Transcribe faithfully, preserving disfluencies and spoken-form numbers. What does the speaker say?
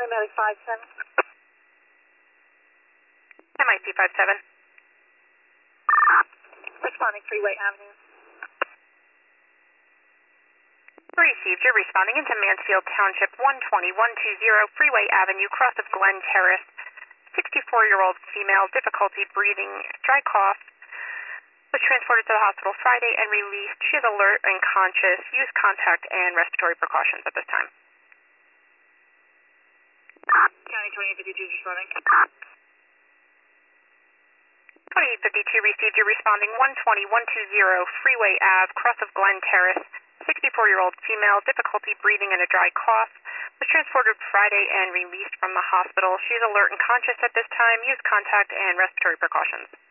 County Medic five seven. M I C five seven. Responding Freeway Avenue. Received. You're responding into Mansfield Township, one twenty, one twenty Freeway Avenue, cross of Glen Terrace. sixty-four-year-old female, difficulty breathing, dry cough. Was transported to the hospital Friday and released. She is alert and conscious. Use contact and respiratory precautions at this time. County twenty-eight fifty-two is responding. twenty-eight fifty-two received. You're responding one twenty, one twenty Freeway Ave, cross of Glen Terrace. sixty-four-year-old female, difficulty breathing and a dry cough. Was transported Friday and released from the hospital. She is alert and conscious at this time. Use contact and respiratory precautions.